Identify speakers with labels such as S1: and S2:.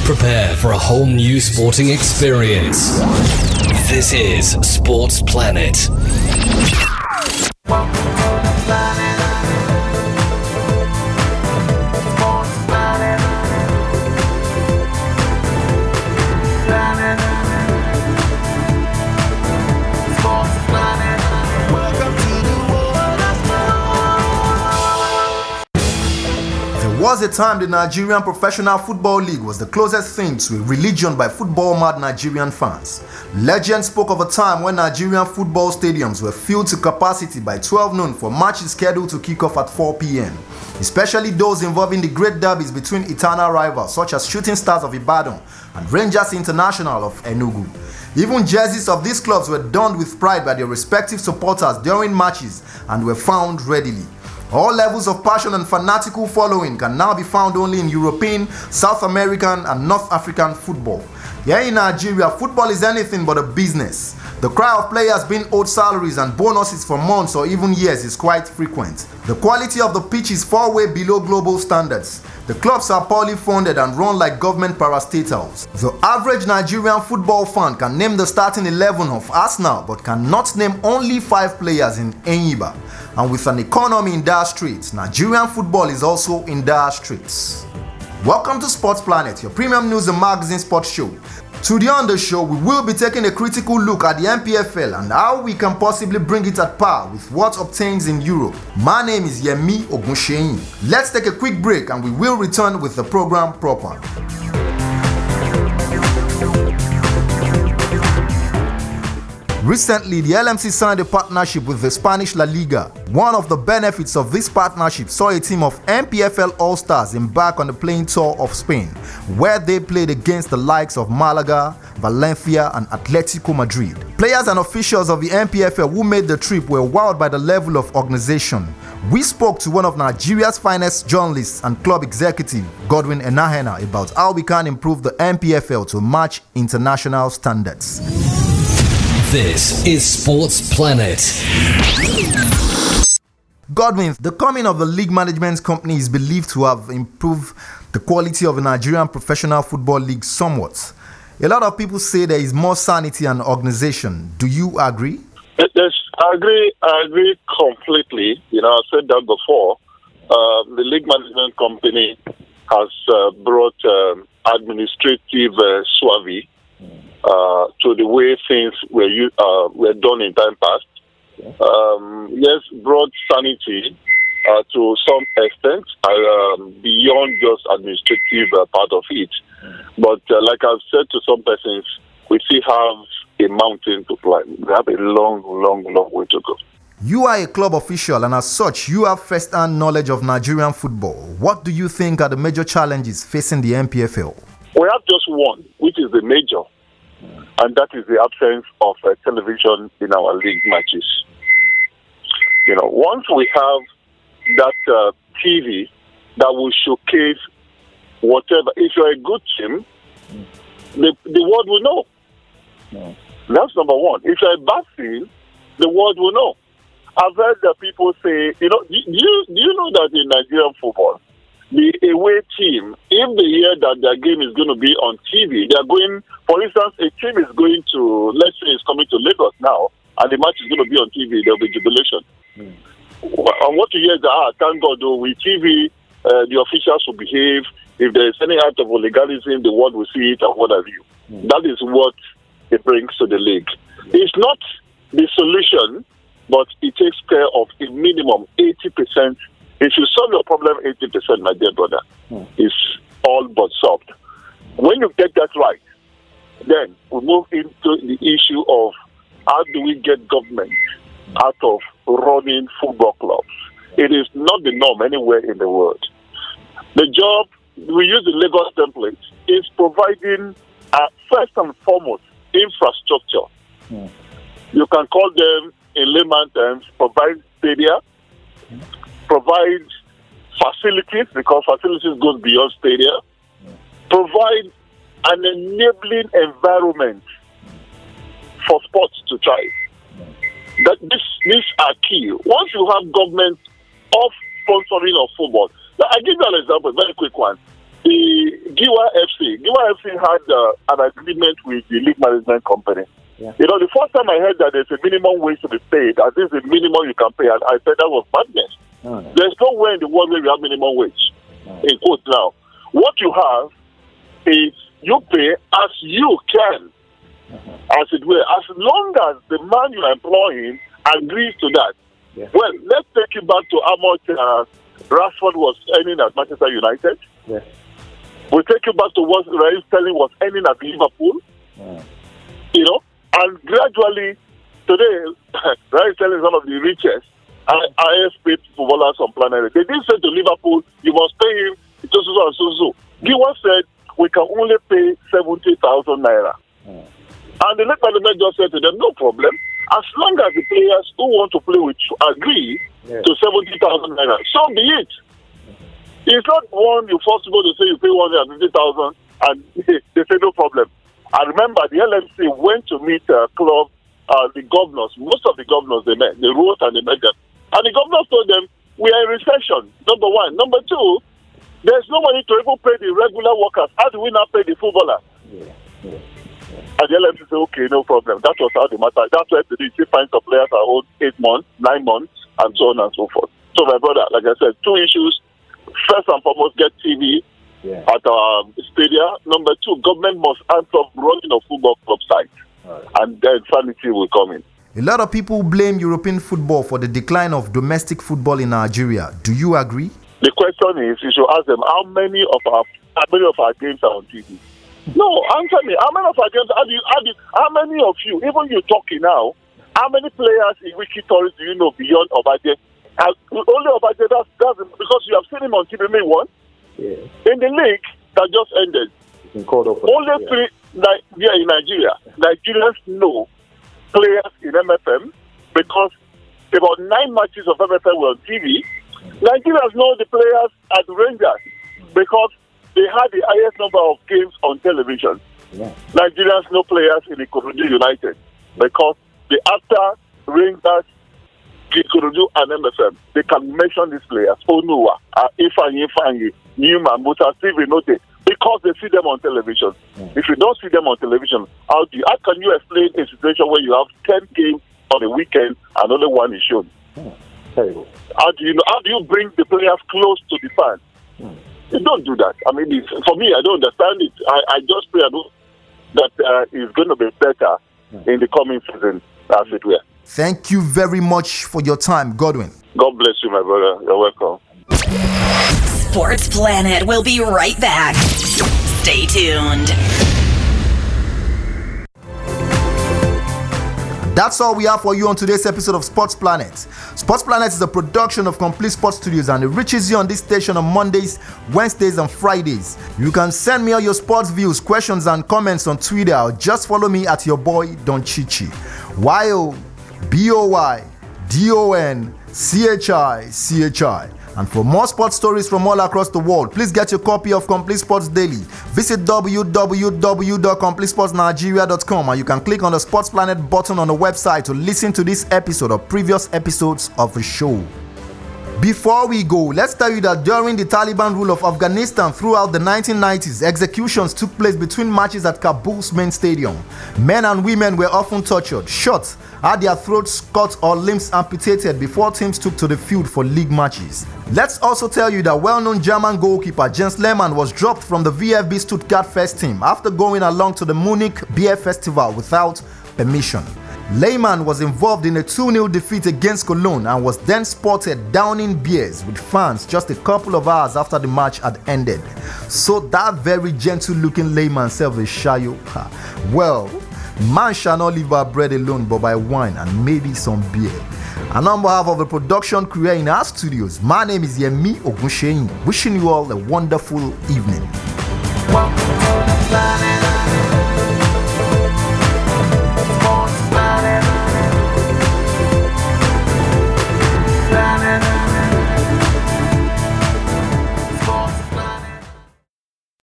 S1: Prepare for a whole new sporting experience. This is Sports Planet.
S2: Was a time the Nigerian Professional Football League was the closest thing to a religion by football-mad Nigerian fans. Legends spoke of a time when Nigerian football stadiums were filled to capacity by 12 noon for matches scheduled to kick off at 4 p.m., especially those involving the great derbies between eternal rivals such as Shooting Stars of Ibadan and Rangers International of Enugu. Even jerseys of these clubs were donned with pride by their respective supporters during matches and were found readily. All levels of passion and fanatical following can now be found only in European, South American and North African football. Here in Nigeria, football is anything but a business. The cry of players being owed salaries and bonuses for months or even years is quite frequent. The quality of the pitch is far way below global standards. The clubs are poorly funded and run like government parastatals. The average Nigerian football fan can name the starting 11 of Arsenal but cannot name only 5 players in Enyimba. And with an economy in dire straits, Nigerian football is also in dire straits. Welcome to Sports Planet, your premium news and magazine sports show. Today on the show, we will be taking a critical look at the NPFL and how we can possibly bring it at par with what obtains in Europe. My name is Yemi Ogunsheyin. Let's take a quick break and we will return with the program proper. Recently, the LMC signed a partnership with the Spanish La Liga. One of the benefits of this partnership saw a team of NPFL All-Stars embark on the playing tour of Spain, where they played against the likes of Malaga, Valencia and Atletico Madrid. Players and officials of the NPFL who made the trip were wowed by the level of organization. We spoke to one of Nigeria's finest journalists and club executive, Godwin Enahena, about how we can improve the NPFL to match international standards.
S1: This is Sports Planet.
S2: Godwin, the coming of the league management company is believed to have improved the quality of the Nigerian Professional Football League somewhat. A lot of people say there is more sanity and organization. Do you agree?
S3: Yes, I agree completely. I said that before. The league management company has brought administrative suavity to the way things were done in time past. Yes, brought sanity to some extent beyond just administrative part of it. But like I've said to some persons, we still have a mountain to climb. We have a long way to go.
S2: You are a club official and as such, you have first-hand knowledge of Nigerian football. What do you think are the major challenges facing the NPFL?
S3: We have just one, which is the major. And that is the absence of television in our league matches. Once we have that TV that will showcase whatever, if you're a good team, the world will know. Yeah. That's number one. If you're a bad team, the world will know. I've heard that people say, do you know that in Nigerian football, the away team, if they hear that their game is going to be on TV, they are going, for instance, a team is going to, let's say it's coming to Lagos now, and the match is going to be on TV, there will be jubilation. And what you hear is that, thank God, with TV, the officials will behave. If there is any act of illegalism, the world will see it and what have you. That is what it brings to the league. It's not the solution, but it takes care of a minimum 80%. If you solve your problem 80%, my dear brother, it's all but solved. When you get that right, then we move into the issue of how do we get government out of running football clubs. It is not the norm anywhere in the world. The job, we use the Lagos template, is providing, first and foremost, infrastructure. You can call them, in layman terms, provide stadia, provide facilities, because facilities goes beyond stadia, provide an enabling environment for sports to thrive. That these are key. Once you have government of sponsoring of football, I'll give you an example, a very quick one. the Giwa FC had an agreement with the league management company.
S4: Yeah.
S3: You know, the first time I heard that there's a minimum wage to be paid, and this is the minimum you can pay, and I said that was madness. There's nowhere in the world where you have minimum wage. In quote now. What you have is you pay as you can, as it were, as long as the man you are employing agrees to that.
S4: Yeah.
S3: Well, let's take you back to how much Rashford was earning at Manchester United.
S4: Yeah.
S3: We'll take you back to what Raheem Sterling was earning at Liverpool. You know, and gradually, today, Raheem Sterling is one of the richest and highest paid footballers on planet Earth. They didn't say to Liverpool, you must pay him so and so. Giwa said, we can only pay 70,000 naira. And the league management just said to them, no problem. As long as the players who want to play with you agree to 70,000 naira, so be it. It's not one you force people to say you pay 150,000 and they say no problem. I remember the LMC went to meet club, the governors, most of the governors they met, they wrote and they met them. And the governors told them, we are in recession, number one. Number two, there's no money to even pay the regular workers. How do we not pay the footballer? And the LMC said, okay, no problem. That was how the matter. That's why they still find some players are old 8 months, 9 months, and so on and so forth. So my brother, like I said, 2 issues. First and foremost, get TV at our stadium. Number 2, government must answer running of football club sites. And then sanity will come in.
S2: A lot of people blame European football for the decline of domestic football in Nigeria. Do you agree?
S3: The question is, you should ask them how many of our games are on TV. No, answer me. How many of our games? How many of you, even you talking now, how many players in Wiki Tourist do you know beyond Obaje? Only Obaje. That's because you have seen him on TV. Me one in the league that just ended. Only 3 in Nigeria. Nigerians know players in MFM because about 9 matches of MFM were on TV. Nigerians know the players at Rangers because they had the highest number of games on television. Nigerians know players in Ikorodu United because after Rangers, Ikorodu and MFM, they can mention these players. Onuwa, Ifeanyi, Newman, Musa, Stephen Note, because they see them on television. If you don't see them on television, how can you explain a situation where you have 10 games on a weekend and only 1 is shown?
S4: Terrible.
S3: How do you bring the players close to the fans? You don't do that. I mean, for me, I don't understand it. I just pray that it's going to be better in the coming season, as it were.
S2: Thank you very much for your time, Godwin.
S3: God bless you, my brother. You're welcome.
S5: Sports Planet will be right back. Stay tuned.
S2: That's all we have for you on today's episode of Sports Planet. Sports Planet is a production of Complete Sports Studios and it reaches you on this station on Mondays, Wednesdays, and Fridays. You can send me all your sports views, questions, and comments on Twitter or just follow me at your boy Don Chichi. YOBOYDONCHICHI. And for more sports stories from all across the world, please get your copy of Complete Sports Daily. Visit www.completesportsnigeria.com and you can click on the Sports Planet button on the website to listen to this episode or previous episodes of the show. Before we go, let's tell you that during the Taliban rule of Afghanistan throughout the 1990s, executions took place between matches at Kabul's main stadium. Men and women were often tortured, shot, had their throats cut or limbs amputated before teams took to the field for league matches. Let's also tell you that well-known German goalkeeper Jens Lehmann was dropped from the VfB Stuttgart first team after going along to the Munich Beer Festival without permission. Lehmann was involved in a 2-0 defeat against Cologne and was then spotted downing beers with fans just a couple of hours after the match had ended. So that very gentle-looking Lehmann self is Shayo. Well, man shall not live by bread alone but by wine and maybe some beer. And on behalf of the production crew in our studios, my name is Yemi Ogunsheyin, wishing you all a wonderful evening.